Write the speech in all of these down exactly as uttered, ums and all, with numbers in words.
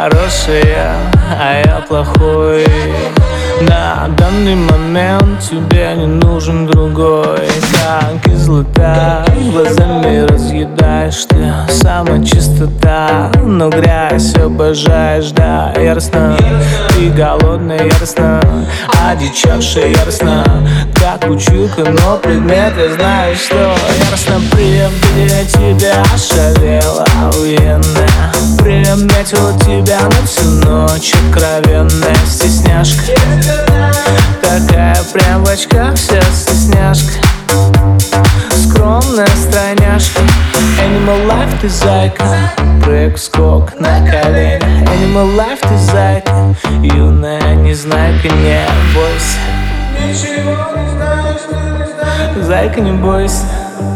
хорошая, а я плохой. На данный момент тебе не нужен другой. Как кислота, глазами разъедаешь ты. Сама чистота, но грязь обожаешь, да, яростно. Ты голодная, яростно, одичавшая, яростно. Как училка, но предмет я знаю, что яростно. При виде тебя ошалела, военная. Приметила тебя на всю ночь, откровенная стесняшка. Такая прям в очках вся стесняшка. Скромная стройняшка. Animal Life, ты зайка. Прыг-скок на колени. Animal Life, ты зайка. Юная незнайка, не бойся. Ничего не знаешь, не знаешь. Зайка, не бойся.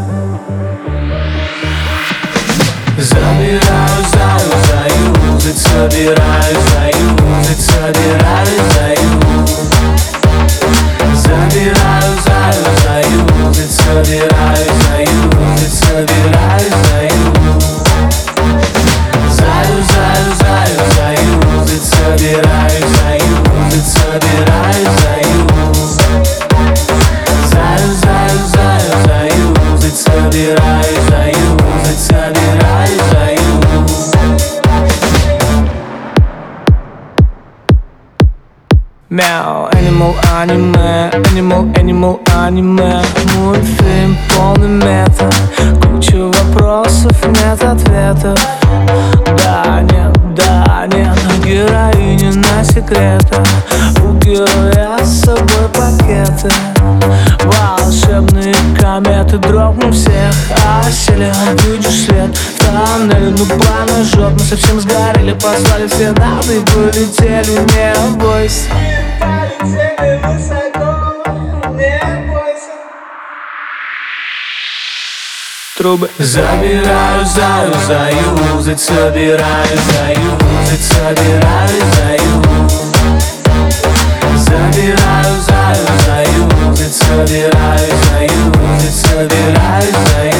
Забираю, заю, заюзать. Собираю, заюзать. Собираю, заюзать. Забираю, заю, заюзать. Собираю, заюзать. Собираю, заюзать. Заю, заю, заю, заюзать. Собираю, заюзать. Собираю, заюзать. Заю, заю, заю, заюзать. Собираю, заюзать. Собираю, заюзать. Мяу, animal, аниме, animal, animal, аниме. Мультфильм полный мета. Куча вопросов, нет ответов. Да, нет, да, нет. Героиня на секретах. У героя с собой пакеты. Волшебные кометы, дропну всех. Осели, видишь свет в тоннеле. Ну пламя жоп, мы совсем сгорели. Послали все нады и полетели. Не бойся. Полетели высоко, не бойся. Трубы. Забираю, заю, заюзать. Собираю, заюзать. Собираю, заюзать. Забираю, заю, заюзать. Собираю, заюзать. Собираю, заюзать.